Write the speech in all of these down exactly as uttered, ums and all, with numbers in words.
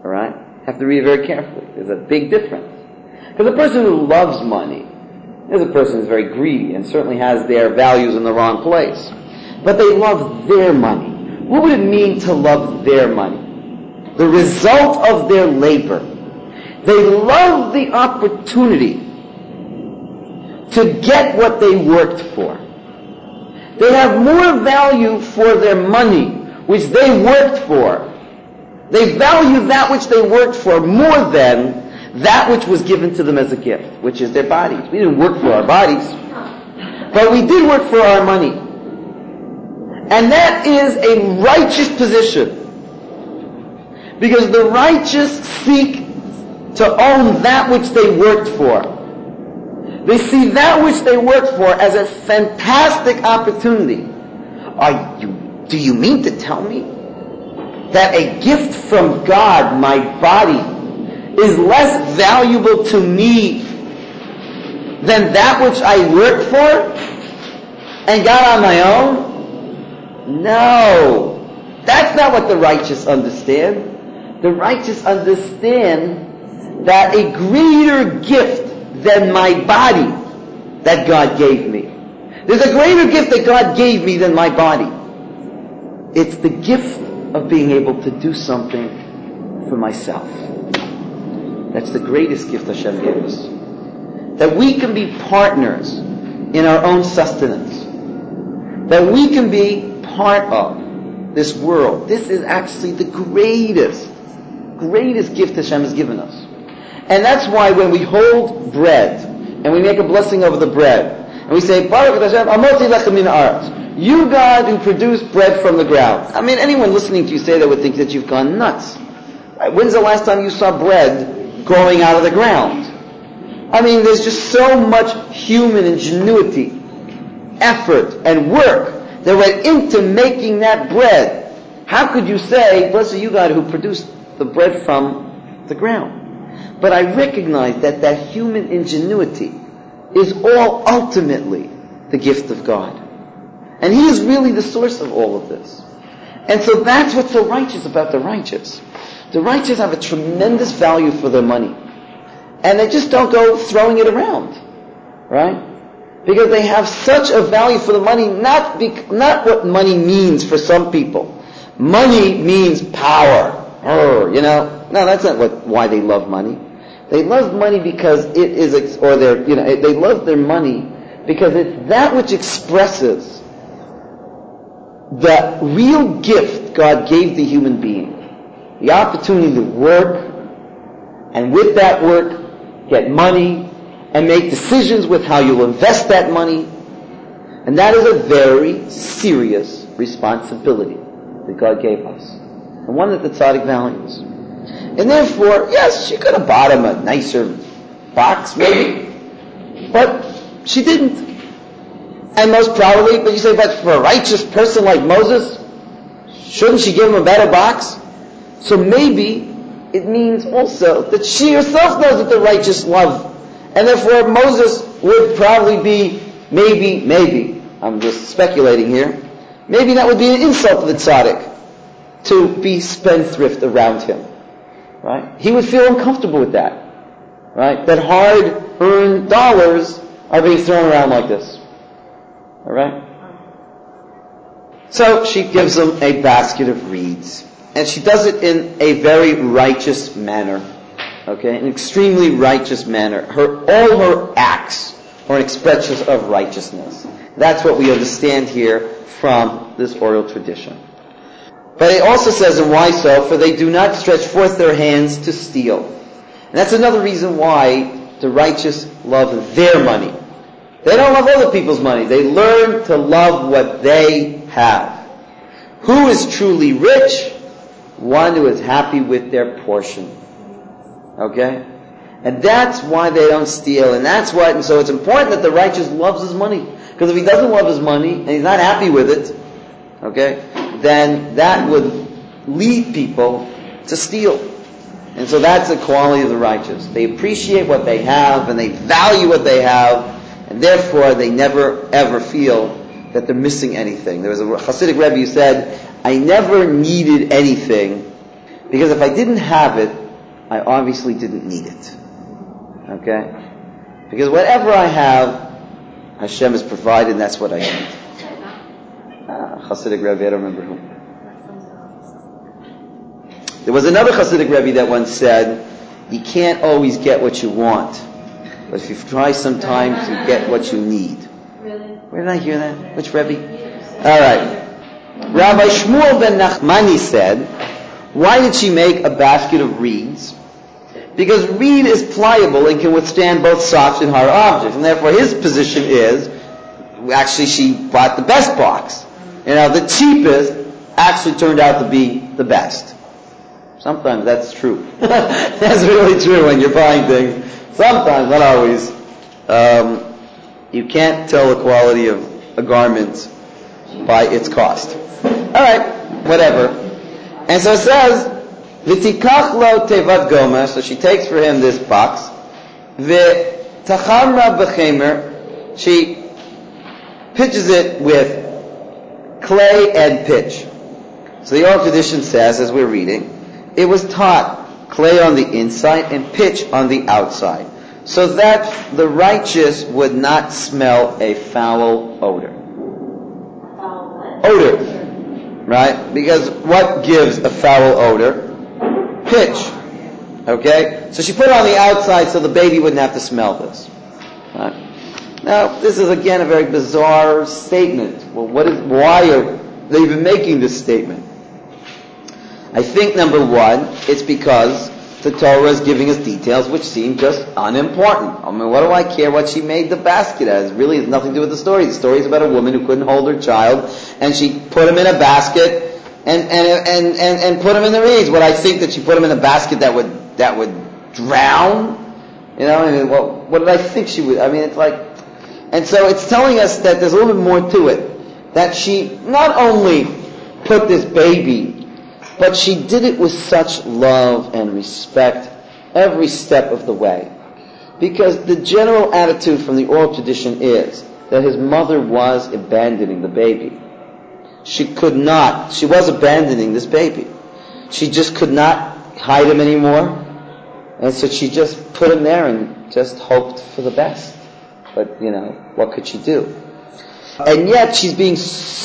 Alright? Have to read it very carefully. There's a big difference. Because a person who loves money is a person who's very greedy and certainly has their values in the wrong place. But they love their money. What would it mean to love their money? The result of their labor. They love the opportunity to get what they worked for. They have more value for their money, which they worked for. They value that which they worked for more than that which was given to them as a gift, which is their bodies. We didn't work for our bodies, but we did work for our money. And that is a righteous position. Because the righteous seek to own that which they worked for. They see that which they worked for as a fantastic opportunity. Are you, do you mean to tell me that a gift from God, my body, is less valuable to me than that which I worked for and got on my own? No. That's not what the righteous understand. The righteous understand that a greater gift than my body that God gave me. There's a greater gift that God gave me than my body. It's the gift of being able to do something for myself. That's the greatest gift Hashem gave us. That we can be partners in our own sustenance. That we can be part of this world. This is actually the greatest, greatest gift Hashem has given us. And that's why when we hold bread, and we make a blessing over the bread, and we say, Baruch Hashem, Amoti lechem min haaretz. You, God, who produced bread from the ground. I mean, anyone listening to you say that would think that you've gone nuts. Right? When's the last time you saw bread growing out of the ground? I mean, there's just so much human ingenuity, effort, and work that went into making that bread. How could you say, blessed are you, God, who produced the bread from the ground? But I recognize that that human ingenuity is all ultimately the gift of God. And He is really the source of all of this. And so that's what's so righteous about the righteous. The righteous have a tremendous value for their money. And they just don't go throwing it around. Right? Because they have such a value for the money, not bec- not what money means for some people. Money means power. Urgh, you know? No, that's not what why they love money. They love money because it is, or their, you know, they love their money because it's that which expresses the real gift God gave the human being. The opportunity to work, and with that work, get money, and make decisions with how you'll invest that money. And that is a very serious responsibility that God gave us. And one that the tzaddik values. And therefore, yes, she could have bought him a nicer box, maybe. But she didn't. And most probably, but you say, but for a righteous person like Moses, shouldn't she give him a better box? So maybe it means also that she herself knows that the righteous love. And therefore Moses would probably be, maybe, maybe, I'm just speculating here, maybe that would be an insult to the tzaddik to be spendthrift around him. Right? He would feel uncomfortable with that. Right? That hard-earned dollars are being thrown around like this. Alright? So she gives him a basket of reeds. And she does it in a very righteous manner. Okay? An extremely righteous manner. Her, all her acts are an expression of righteousness. That's what we understand here from this oral tradition. But it also says, and why so? For they do not stretch forth their hands to steal. And that's another reason why the righteous love their money. They don't love other people's money. They learn to love what they have. Who is truly rich? One who is happy with their portion. Okay? And that's why they don't steal. And that's why, and so it's important that the righteous loves his money. Because if he doesn't love his money, and he's not happy with it, okay, then that would lead people to steal. And so that's the quality of the righteous. They appreciate what they have, and they value what they have, and therefore they never ever feel that they're missing anything. There was a Hasidic Rebbe who said, I never needed anything Because if I didn't have it, I obviously didn't need it. Okay? Because whatever I have, Hashem has provided, and that's what I need. Ah, Hasidic Rebbe, I don't remember who. There was another Hasidic Rebbe that once said, you can't always get what you want, but if you try sometimes, you get what you need. Really? Where did I hear that? Which Rebbe? All right. Rabbi Shmuel ben Nachmani said, why did she make a basket of reeds? Because reed is pliable and can withstand both soft and hard objects. And therefore his position is, actually she bought the best box. You know, the cheapest actually turned out to be the best. Sometimes that's true. That's really true when you're buying things. Sometimes, not always. Um, you can't tell the quality of a garment by its cost. Alright, whatever. And so it says, V'tikach lo tevat gomer, so she takes for him this box. V'tachamra b'chemer, she pitches it with clay and pitch. So the oral tradition says, as we're reading, it was taught clay on the inside and pitch on the outside, so that the righteous would not smell a foul odor. Odor. Right? Because what gives a foul odor? Pitch. Okay? So she put it on the outside so the baby wouldn't have to smell this. Right? Now, this is again a very bizarre statement. Well, what is, why are they even making this statement? I think, number one, it's because the Torah is giving us details which seem just unimportant. I mean, what do I care what she made the basket as? It really has nothing to do with the story. The story is about a woman who couldn't hold her child, and she put him in a basket and and and and, and put him in the reeds. What I think that she put him in a basket that would that would drown? You know, I mean, what, what did I think she would? I mean, it's like, and so it's telling us that there's a little bit more to it. That she not only put this baby, but she did it with such love and respect every step of the way. Because the general attitude from the oral tradition is that his mother was abandoning the baby. She could not, she was abandoning this baby. She just could not hide him anymore. And so she just put him there and just hoped for the best. But, you know, what could she do? And yet she's being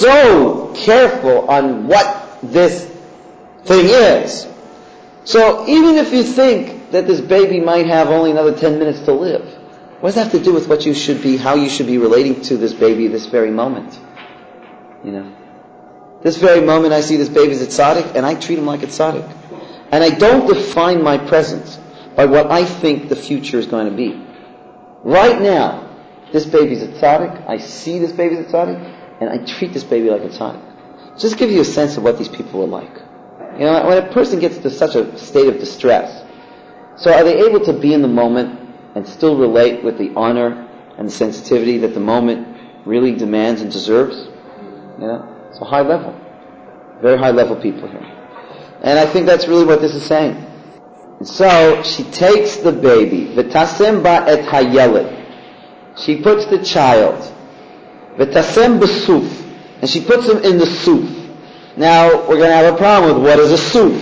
so careful on what this thing is. So even if you think that this baby might have only another ten minutes to live, what does that have to do with what you should be, how you should be relating to this baby this very moment? You know, this very moment I see this baby as a tzaddik, and I treat him like a tzaddik. And I don't define my presence by what I think the future is going to be. Right now, this baby's a tzaddik, I see this baby's a tzaddik, and I treat this baby like a tzaddik. Just give you a sense of what these people are like. You know, when a person gets to such a state of distress, so are they able to be in the moment and still relate with the honor and the sensitivity that the moment really demands and deserves? You know, it's a high level, very high level people here. And I think that's really what this is saying. And so she takes the baby, v'tasem ba et hayeled. She puts the child, v'tasem b'suf, and she puts him in the suf. Now, we're going to have a problem with what is a suf.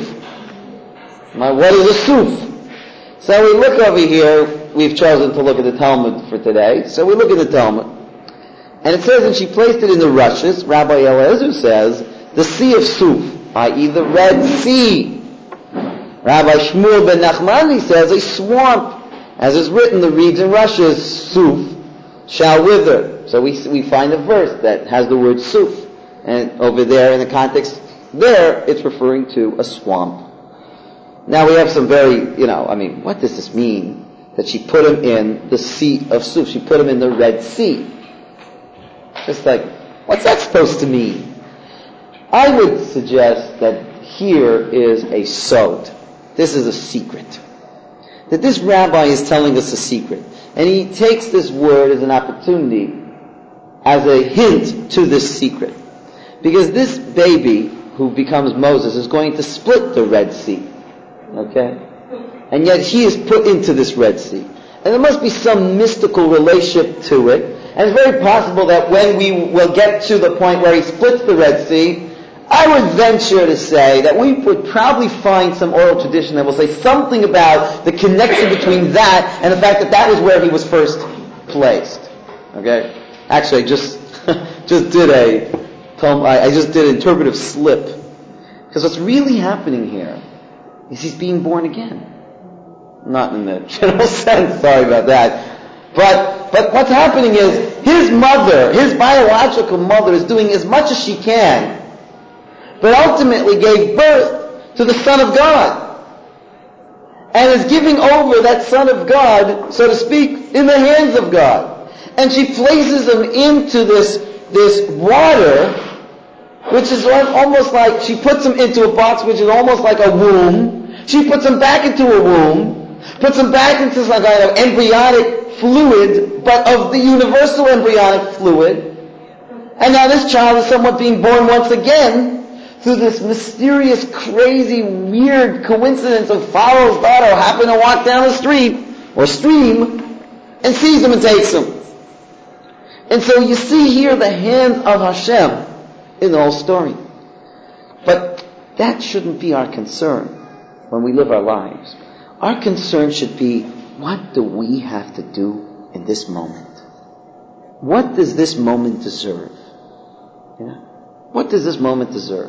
What is a suf? So we look over here, we've chosen to look at the Talmud for today, so we look at the Talmud, and it says that she placed it in the rushes. Rabbi Eliezer says, the sea of suf, that is the Red Sea. Rabbi Shmuel ben Nachmani says, a swamp, as is written, the reeds and rushes, suf, shall wither. So we we find a verse that has the word suf. And over there, in the context there, it's referring to a swamp. Now we have some very, you know, I mean, what does this mean? That she put him in the sea of Suf. She put him in the Red Sea. Just like, what's that supposed to mean? I would suggest that here is a sod. This is a secret. That this rabbi is telling us a secret. And he takes this word as an opportunity, as a hint to this secret. Because this baby who becomes Moses is going to split the Red Sea. Okay? And yet he is put into this Red Sea. And there must be some mystical relationship to it. And it's very possible that when we will get to the point where he splits the Red Sea, I would venture to say that we would probably find some oral tradition that will say something about the connection between that and the fact that that was where he was first placed. Okay? Actually, I just just did a I just did an interpretive slip. Because what's really happening here is he's being born again. Not in the general sense, sorry about that. But but what's happening is his mother, his biological mother, is doing as much as she can, but ultimately gave birth to the Son of God. And is giving over that Son of God, so to speak, in the hands of God. And she places him into this, this water, which is almost like, she puts him into a box which is almost like a womb. She puts him back into a womb, puts him back into some kind of embryonic fluid, but of the universal embryonic fluid. And now this child is somewhat being born once again through this mysterious, crazy, weird coincidence of Pharaoh's daughter who happened to walk down the street, or stream, and sees him and takes him. And so you see here the hand of Hashem in the whole story. But that shouldn't be our concern when we live our lives. Our concern should be, what do we have to do in this moment? What does this moment deserve? Yeah? What does this moment deserve?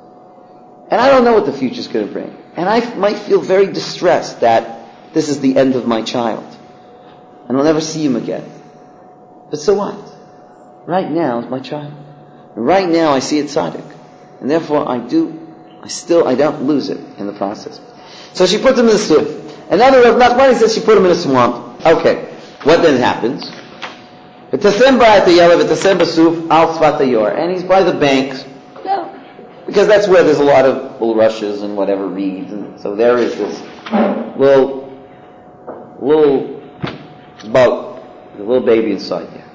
And I don't know what the future is going to bring. And I might feel very distressed that this is the end of my child. And I'll never see him again. But so what? Right now is my child. And right now I see it tzaddik. And therefore I do, I still, I don't lose it in the process. So she puts him in the swamp. Another Rav Nachmani says she put him in a swamp. Okay. What then happens? V'tasem ba'at hayela v'tasem b'suf al tzvat hayor. And he's by the banks. Yeah. Because that's where there's a lot of bulrushes and whatever reeds. And so there is this little, little boat. There's a little baby inside there.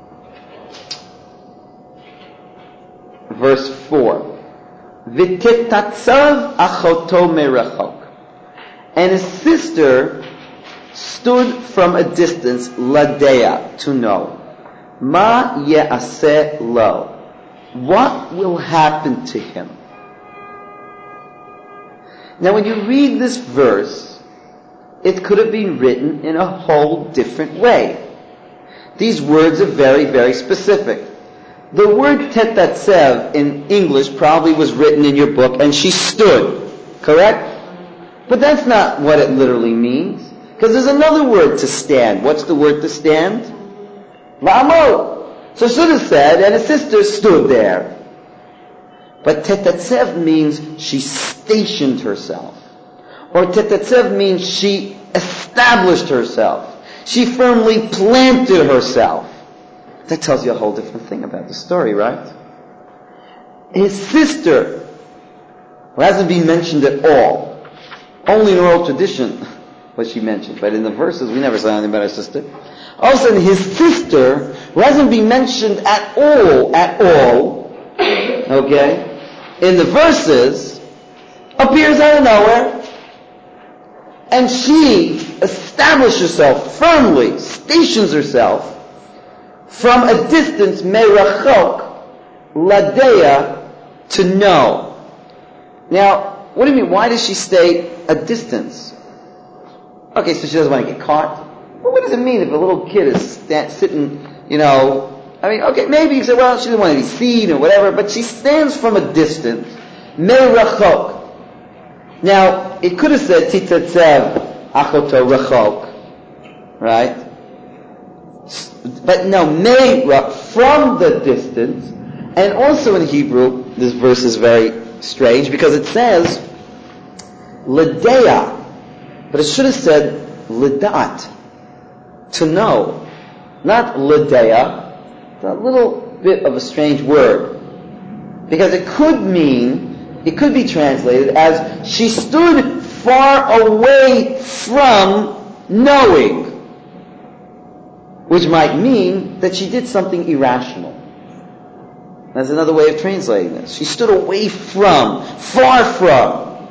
Verse four. V'titatzav achoto merachok. And his sister stood from a distance, ladea, to know. Ma ye'aseh lo. What will happen to him? Now when you read this verse, it could have been written in a whole different way. These words are very, very specific. The word tetatsev in English probably was written in your book, and she stood. Correct? But that's not what it literally means. Because there's another word to stand. What's the word to stand? La'amod. So should have said, and his sister stood there. But tetatsev means she stationed herself. Or tetatsev means she established herself. She firmly planted herself. That tells you a whole different thing about the story, right? His sister, who hasn't been mentioned at all, only in oral tradition was she mentioned, but in the verses we never saw anything about her sister. All of a sudden, his sister, who hasn't been mentioned at all, at all, okay, in the verses, appears out of nowhere, and she establishes herself firmly, stations herself from a distance, merachok, ladea, to know. Now, what do you mean? Why does she stay a distance? Okay, so she doesn't want to get caught. Well, what does it mean if a little kid is sta- sitting, you know, I mean, okay, maybe you say, well, she doesn't want to be seen or whatever, but she stands from a distance, merachok. Now, it could have said, titatzev achoto rachok, right? But no, meira, from the distance. And also in Hebrew, this verse is very strange because it says ledea, but it should have said ledat, to know, not ledea. It's a little bit of a strange word because it could mean, it could be translated as she stood far away from knowing, which might mean that she did something irrational. That's another way of translating this. She stood away from, far from,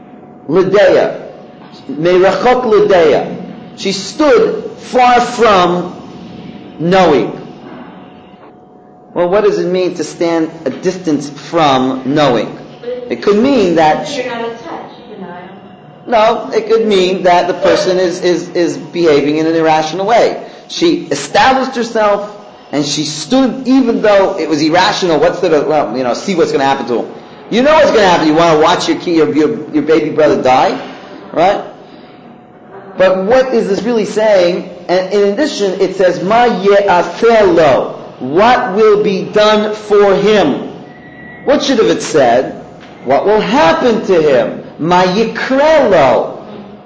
Ledea, Merachok Ledea. She stood far from knowing. Well, what does it mean to stand a distance from knowing? It could mean that... You're not in touch, denial. No, it could mean that the person is, is, is behaving in an irrational way. She established herself, and she stood, even though it was irrational. What's the, well, you know, see what's going to happen to him. You know what's going to happen. You want to watch your, key, your, your, your baby brother die, right? But what is this really saying? And in addition, it says, Ma ye'aseh lo. What will be done for him? What should have it said? What will happen to him? Ma yikre lo.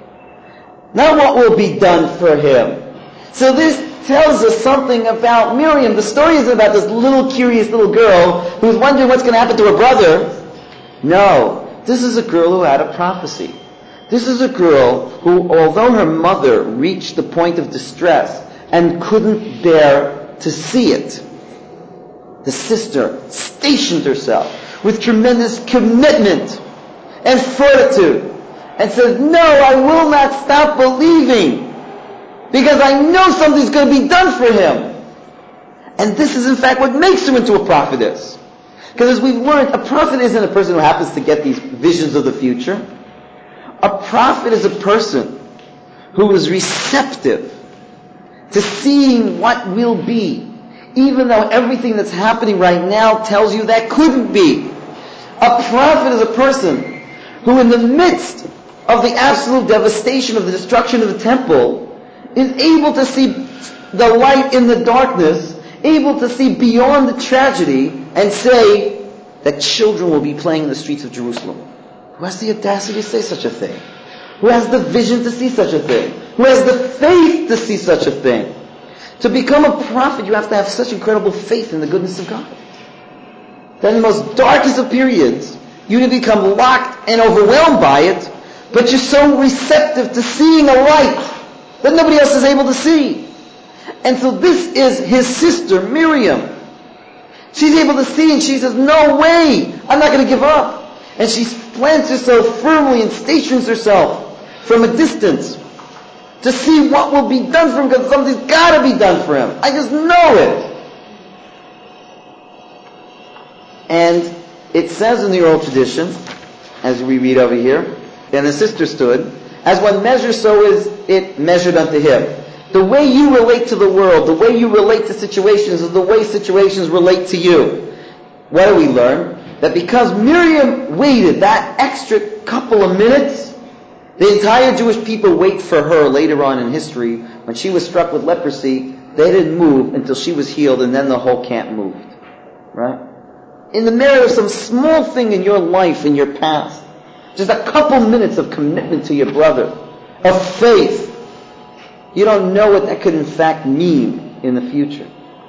Not what will be done for him. So this tells us something about Miriam. The story is about this little curious little girl who's wondering what's going to happen to her brother. No, this is a girl who had a prophecy. This is a girl who, although her mother reached the point of distress and couldn't bear to see it, the sister stationed herself with tremendous commitment and fortitude and said, no, I will not stop believing because I know something's going to be done for him. And this is in fact what makes her into a prophetess. Because as we've learned, a prophet isn't a person who happens to get these visions of the future. A prophet is a person who is receptive to seeing what will be, even though everything that's happening right now tells you that couldn't be. A prophet is a person who, in the midst of the absolute devastation of the destruction of the temple, is able to see the light in the darkness, able to see beyond the tragedy, and say that children will be playing in the streets of Jerusalem. Who has the audacity to say such a thing? Who has the vision to see such a thing? Who has the faith to see such a thing? To become a prophet, you have to have such incredible faith in the goodness of God. That in the most darkest of periods, you to become locked and overwhelmed by it, but you're so receptive to seeing a light that nobody else is able to see. And so this is his sister, Miriam. She's able to see, and she says, no way, I'm not going to give up. And she plants herself firmly and stations herself from a distance to see what will be done for him, because something's got to be done for him. I just know it. And it says in the oral tradition, as we read over here, and the sister stood, as one measures, so is it measured unto him. The way you relate to the world, the way you relate to situations, is the way situations relate to you. What do we learn? That because Miriam waited that extra couple of minutes, the entire Jewish people wait for her later on in history. When she was struck with leprosy, they didn't move until she was healed, and then the whole camp moved. Right? In the matter of some small thing in your life, in your past, just a couple minutes of commitment to your brother, of faith, you don't know what that could in fact mean in the future.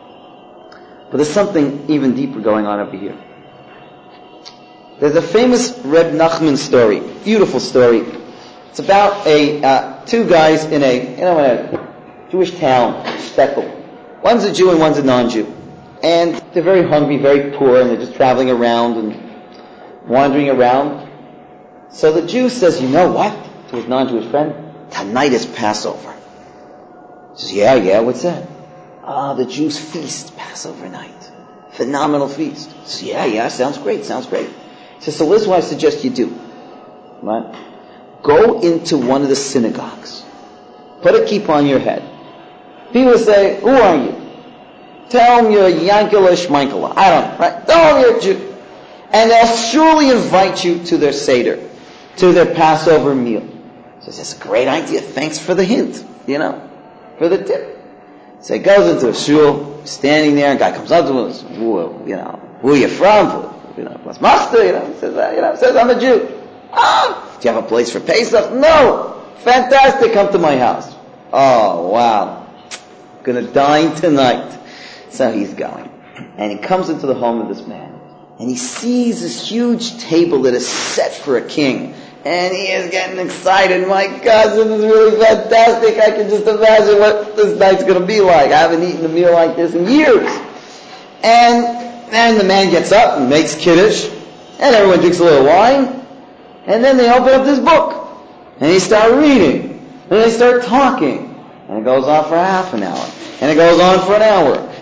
But there's something even deeper going on over here. There's a famous Reb Nachman story, beautiful story. It's about a uh, two guys in a you know in a Jewish town, Shtetl. One's a Jew and one's a non-Jew, and they're very hungry, very poor, and they're just traveling around and wandering around. So the Jew says, "You know what?" to his non-Jewish friend, "Tonight is Passover." He says, "Yeah, yeah, what's that?" "Ah, the Jews feast Passover night, phenomenal feast." He says, "Yeah, yeah, sounds great, sounds great." He says, "So this is what I suggest you do, right? Go into one of the synagogues. Put a kippah on your head. People say, 'Who are you?' Tell them you're Yankala Shmankala. I don't know, right? Tell them you're a Jew. And they'll surely invite you to their Seder, to their Passover meal." He says, "That's a great idea. Thanks for the hint, you know, for the tip." So he goes into a shul, standing there, and a guy comes up to him and says, you know, "Who are you from?" You know, what's master? You know, says, you know, says, "I'm a Jew." "Ah, do you have a place for Pesach?" "No." "Fantastic, come to my house." "Oh, wow. Gonna dine tonight." So he's going. And he comes into the home of this man. And he sees this huge table that is set for a king. And he is getting excited. "My God, this is really fantastic. I can just imagine what this night's gonna be like. I haven't eaten a meal like this in years." And then the man gets up and makes kiddush. And everyone drinks a little wine. And then they open up this book. And they start reading. And they start talking. And it goes on for half an hour. And it goes on for an hour.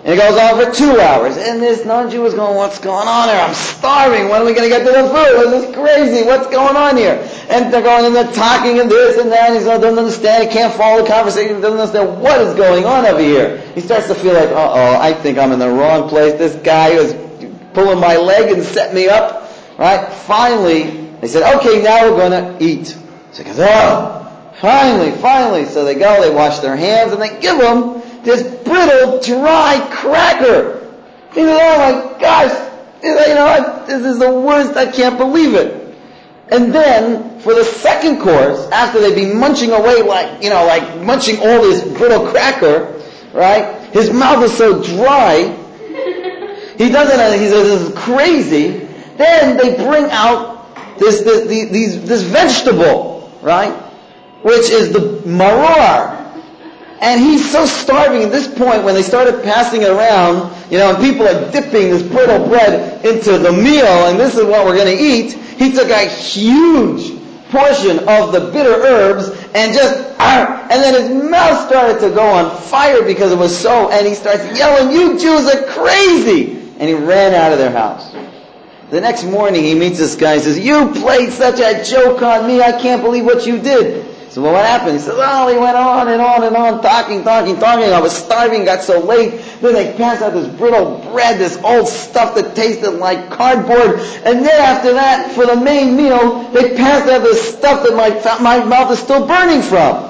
And it goes on for two hours. And this non-Jew is going, what's going on here? I'm starving. When are we going to get to the food? This is crazy. What's going on here? And they're going and they're talking and this and that. And he doesn't understand. He can't follow the conversation. He doesn't understand what is going on over here. He starts to feel like, uh-oh, I think I'm in the wrong place. This guy is pulling my leg and set me up. Right? Finally, they said, okay, now we're going to eat. So he goes, oh, finally, finally. So they go, they wash their hands, and they give him this brittle, dry cracker. He says, oh my gosh, you know, this is the worst, I can't believe it. And then, for the second course, after they've been munching away like, you know, like munching all this brittle cracker, right? His mouth is so dry, he doesn't, he says, this is crazy. Then they bring out this, this, these, this vegetable, right? Which is the maror. And he's so starving at this point when they started passing it around, you know, and people are dipping this brittle bread into the meal, and this is what we're going to eat. He took a huge portion of the bitter herbs and just, ah, and then his mouth started to go on fire because it was so, and he starts yelling, you Jews are crazy! And he ran out of their house. The next morning he meets this guy and says, you played such a joke on me, I can't believe what you did. So well, what happened? He says, oh, he went on and on and on, talking, talking, talking. I was starving, got so late. Then they passed out this brittle bread, this old stuff that tasted like cardboard. And then after that, for the main meal, they passed out this stuff that my, my mouth is still burning from.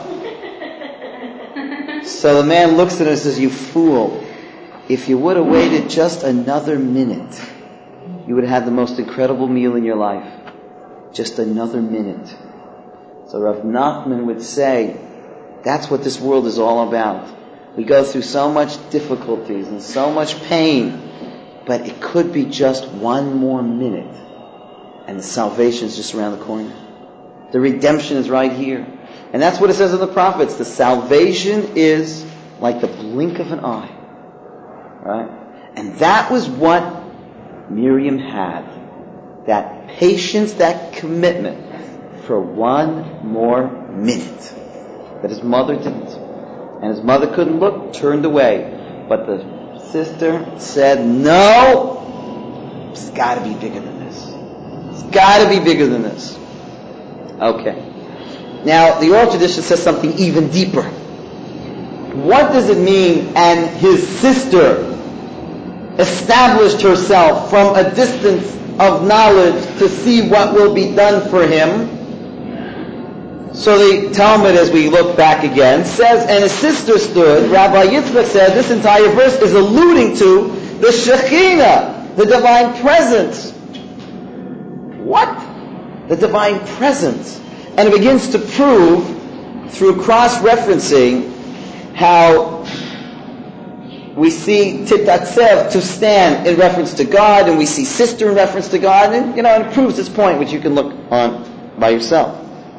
So the man looks at him and says, you fool. If you would have waited just another minute, you would have had the most incredible meal in your life. Just another minute. So Rav Nachman would say, that's what this world is all about. We go through so much difficulties and so much pain, but it could be just one more minute, and the salvation is just around the corner. The redemption is right here. And that's what it says in the prophets. The salvation is like the blink of an eye. Right? And that was what Miriam had. That patience, that commitment for one more minute that his mother didn't. And his mother couldn't look, turned away. But the sister said, no, it's got to be bigger than this. It's got to be bigger than this. Okay. Now, the oral tradition says something even deeper. What does it mean, and his sister established herself from a distance of knowledge to see what will be done for him? So the Talmud, as we look back again, says, and his sister stood. Rabbi Yitzchak said this entire verse is alluding to the Shekhinah, the divine presence. What? The divine presence. And it begins to prove, through cross-referencing, how we see Titatsev, to stand, in reference to God, and we see sister in reference to God, and you know, and it proves this point, which you can look on by yourself.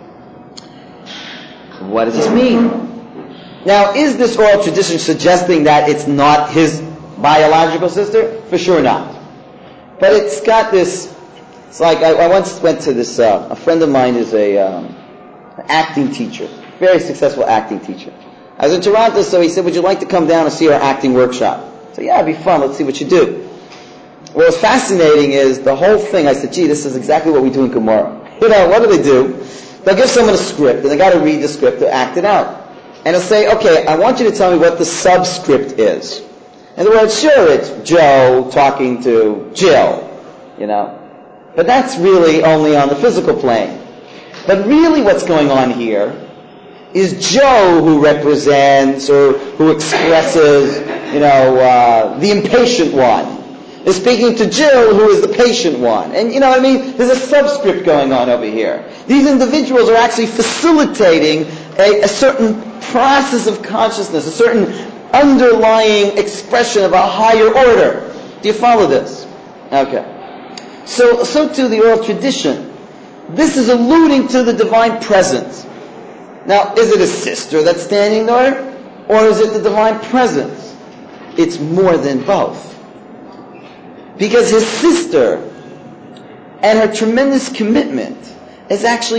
What does this mean? Now, is this oral tradition suggesting that it's not his biological sister? For sure not. But it's got this, it's like, I, I once went to this, uh, a friend of mine is a um, an acting teacher, very successful acting teacher. I was in Toronto, so he said, would you like to come down and see our acting workshop? I said, yeah, it'd be fun, let's see what you do. What was fascinating is the whole thing, I said, gee, this is exactly what we do in Gemara. You know, what do they do? They'll give someone a script, and they got to read the script to act it out. And they'll say, okay, I want you to tell me what the subscript is. In other words, sure, it's Joe talking to Jill, you know. But that's really only on the physical plane. But really what's going on here is Joe who represents or who expresses, you know, uh, the impatient one, is speaking to Jill, who is the patient one. And you know what I mean? There's a subscript going on over here. These individuals are actually facilitating a, a certain process of consciousness, a certain underlying expression of a higher order. Do you follow this? Okay. So, so too the oral tradition. This is alluding to the divine presence. Now, is it a sister that's standing there? Or is it the divine presence? It's more than both. Because his sister and her tremendous commitment is actually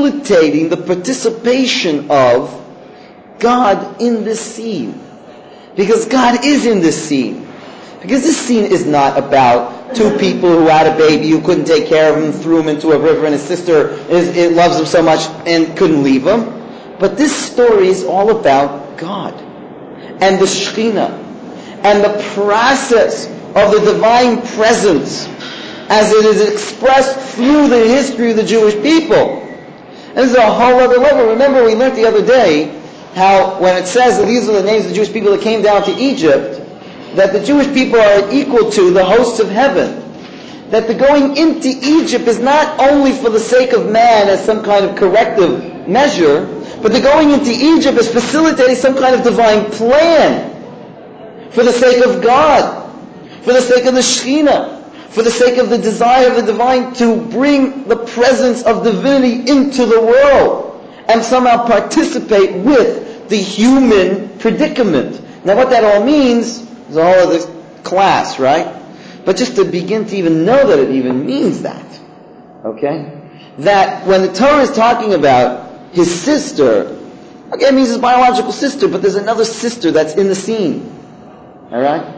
facilitating the participation of God in this scene. Because God is in this scene. Because this scene is not about two people who had a baby who couldn't take care of him, threw him into a river, and his sister is, it loves him so much and couldn't leave him. But this story is all about God and the Shekhinah and the process of the divine presence as it is expressed through the history of the Jewish people. And this is a whole other level. Remember, we learned the other day how when it says that these are the names of the Jewish people that came down to Egypt, that the Jewish people are equal to the hosts of heaven. That the going into Egypt is not only for the sake of man as some kind of corrective measure, but the going into Egypt is facilitating some kind of divine plan for the sake of God, for the sake of the Shekhinah, for the sake of the desire of the divine to bring the presence of divinity into the world and somehow participate with the human predicament. Now what that all means is a whole other class, right? But just to begin to even know that it even means that, okay? That when the Torah is talking about his sister, okay, it means his biological sister, but there's another sister that's in the scene, alright?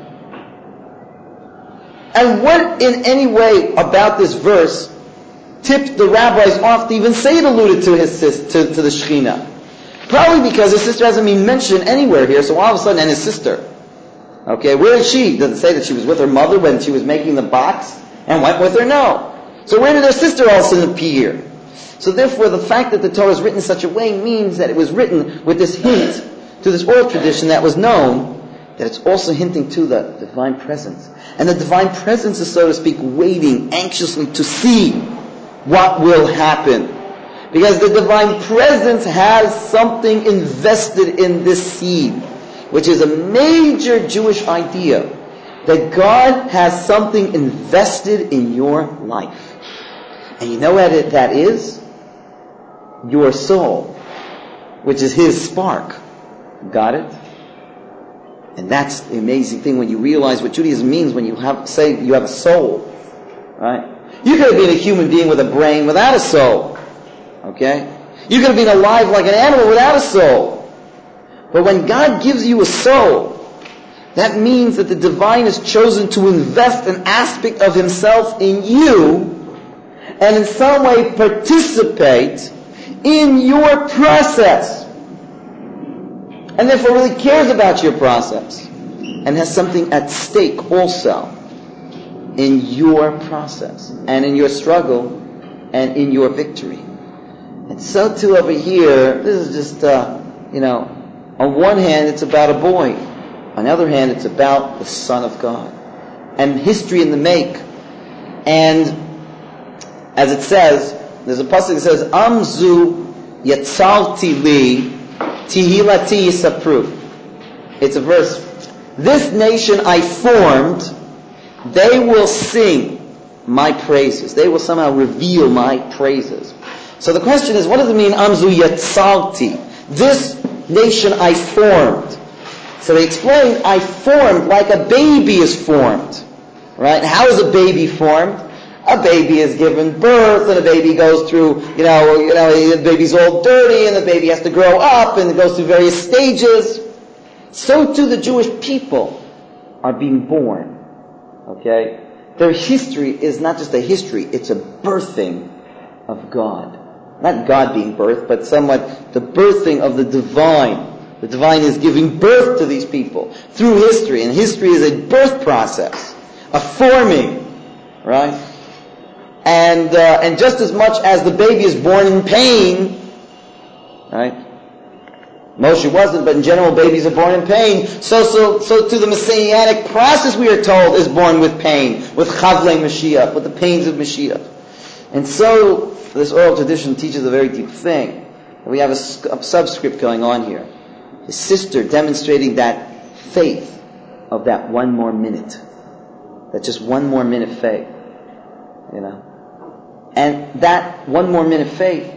And what in any way about this verse tipped the rabbis off to even say it alluded to his sister, to, to the Shekhinah? Probably because his sister hasn't been mentioned anywhere here, so all of a sudden, and his sister. Okay, where is she? Does it say that she was with her mother when she was making the box and went with her? No. So where did her sister all of a sudden appear? So therefore, the fact that the Torah is written in such a way means that it was written with this hint to this oral tradition that was known, that it's also hinting to the divine presence. And the divine presence is, so to speak, waiting anxiously to see what will happen. Because the divine presence has something invested in this seed, which is a major Jewish idea, that God has something invested in your life. And you know what it, that is? Your soul, which is His spark. Got it? And that's the amazing thing when you realize what Judaism means when you have, say you have a soul. Right? You could have been a human being with a brain without a soul. Okay? You could have been alive like an animal without a soul. But when God gives you a soul, that means that the divine has chosen to invest an aspect of Himself in you and in some way participate in your process. And therefore really cares about your process and has something at stake also in your process and in your struggle and in your victory. And so too over here, this is just, uh, you know, on one hand it's about a boy. On the other hand it's about the Son of God. And history in the make. And as it says, there's a pasuk that says, Amzu yatzalti li Tihilati Yisapru. It's a verse. This nation I formed, they will sing my praises. They will somehow reveal my praises. So the question is, what does it mean, Amzu Yatzalti? This nation I formed. So they explain, I formed like a baby is formed. Right? How is a baby formed? A baby is given birth, and a baby goes through, you know, you know, the baby's all dirty, and the baby has to grow up, and it goes through various stages. So too the Jewish people are being born. Okay? Their history is not just a history, it's a birthing of God. Not God being birthed, but somewhat the birthing of the divine. The divine is giving birth to these people through history, and history is a birth process, a forming, right? And uh, and just as much as the baby is born in pain, right? Moshe wasn't, but in general, babies are born in pain. So, so, so too the Messianic process, we are told, is born with pain, with Chavlei Mashiach, with the pains of Mashiach. And so, this oral tradition teaches a very deep thing. We have a, a subscript going on here. His sister demonstrating that faith of that one more minute, that just one more minute faith, you know. And that one more minute faith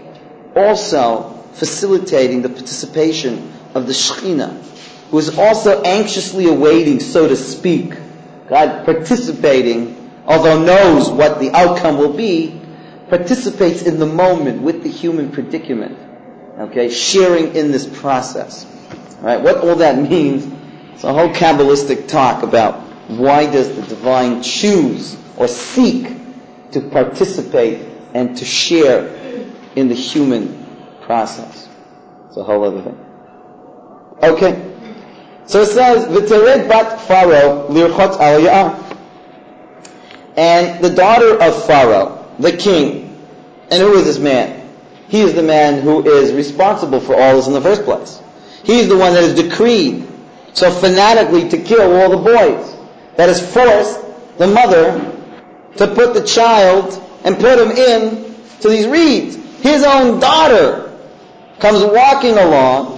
also facilitating the participation of the Shekhinah, who is also anxiously awaiting, so to speak, God participating, although knows what the outcome will be, participates in the moment with the human predicament, okay, sharing in this process. Right? What all that means It's a whole Kabbalistic talk about why does the divine choose or seek to participate and to share in the human process. It's a whole other thing. Okay. So it says, V'tered bat Pharaoh lirchot al Ya'ar. And the daughter of Pharaoh, the king, and who is this man? He is the man who is responsible for all this in the first place. He is the one that has decreed so fanatically to kill all the boys, that has forced the mother to put the child and put him in to these reeds. His own daughter comes walking along,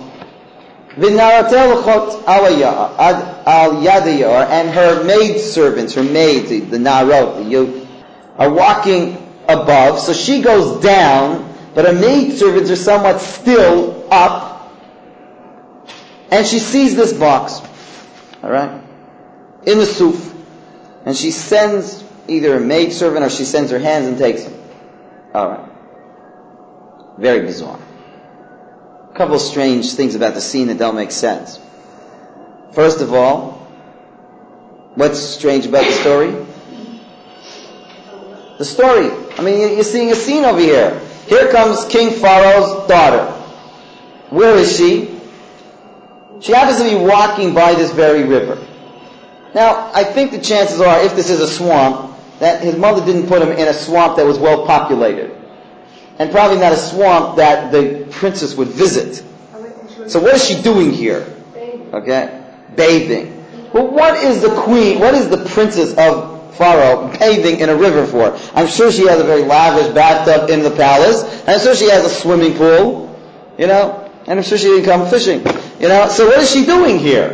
and her maid servants, her maids, the narot, the youth, are walking above. So she goes down, but her maid servants are somewhat still up, and she sees this box, all right, in the suf, and she sends either a maid servant or she sends her hands and takes him. All right, very bizarre. A couple of strange things about the scene that don't make sense. First of all, what's strange about the story? The story. I mean, you're seeing a scene over here. Here comes King Pharaoh's daughter. Where is she? She happens to be walking by this very river. Now, I think the chances are, if this is a swamp, that his mother didn't put him in a swamp that was well populated. And probably not a swamp that the princess would visit. So what is she doing here? Okay? Bathing. But what is the queen, what is the princess of Pharaoh bathing in a river for? I'm sure she has a very lavish bathtub in the palace. And I'm sure she has a swimming pool. You know? And I'm sure she didn't come fishing. You know? So what is she doing here?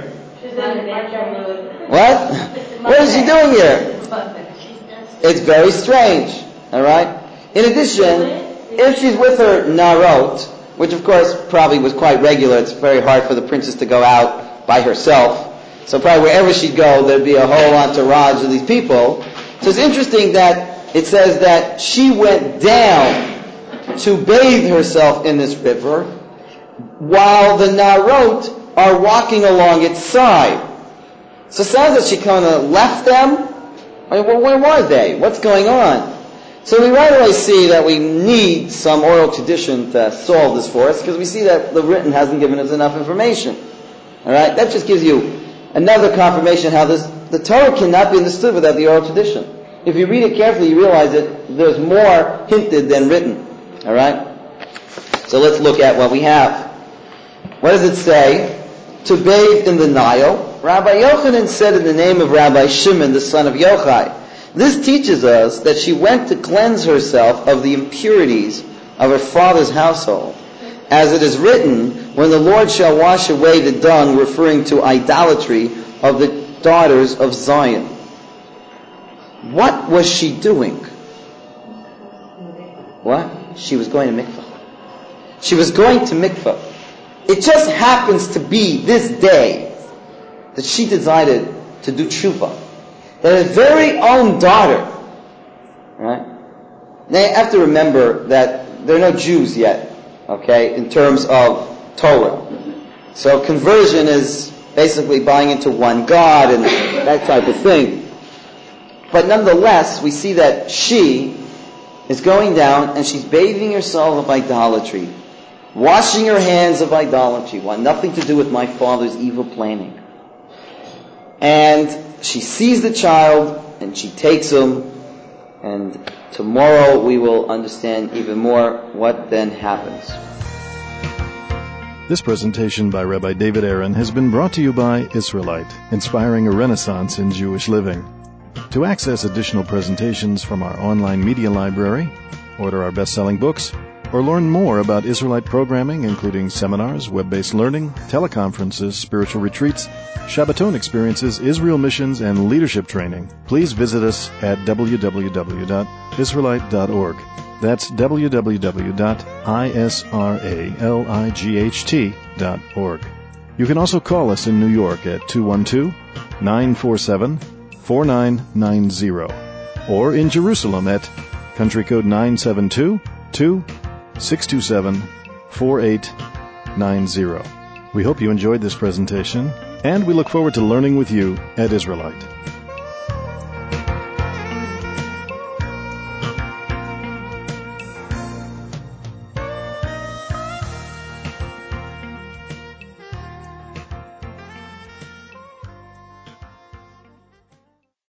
What? What is she doing here? It's very strange. Alright? In addition, if she's with her narot, which of course probably was quite regular, it's very hard for the princess to go out by herself. So probably wherever she'd go, there'd be a whole entourage of these people. So it's interesting that it says that she went down to bathe herself in this river, while the narot are walking along its side. So it sounds like she kind of left them. I mean, well, where were they? What's going on? So we right away see that we need some oral tradition to solve this for us, because we see that the written hasn't given us enough information. All right, that just gives you another confirmation how this the Torah cannot be understood without the oral tradition. If you read it carefully, you realize that there's more hinted than written. All right. So let's look at what we have. What does it say? To bathe in the Nile. Rabbi Yochanan said in the name of Rabbi Shimon, the son of Yochai. This teaches us that she went to cleanse herself of the impurities of her father's household. As it is written, when the Lord shall wash away the dung, referring to idolatry of the daughters of Zion. What was she doing? What? She was going to mikvah. She was going to mikvah. It just happens to be this day that she decided to do tshuva. That her very own daughter, right? Now you have to remember that there are no Jews yet, okay, in terms of Torah. So conversion is basically buying into one God and that type of thing. But nonetheless, we see that she is going down and she's bathing herself of idolatry, washing her hands of idolatry, want nothing to do with my father's evil planning. And she sees the child and she takes him, and tomorrow we will understand even more what then happens. This presentation by Rabbi David Aaron has been brought to you by Israelite, inspiring a renaissance in Jewish living. To access additional presentations from our online media library, order our best-selling books, or learn more about Israelite programming, including seminars, web-based learning, teleconferences, spiritual retreats, Shabbaton experiences, Israel missions, and leadership training, please visit us at w w w dot israelite dot org. That's w w w dot israelight dot org. You can also call us in New York at two one two, nine four seven, four nine nine zero, or in Jerusalem at country code nine seven two, two six two seven, four eight nine zero. We hope you enjoyed this presentation, And we look forward to learning with you at Israelite.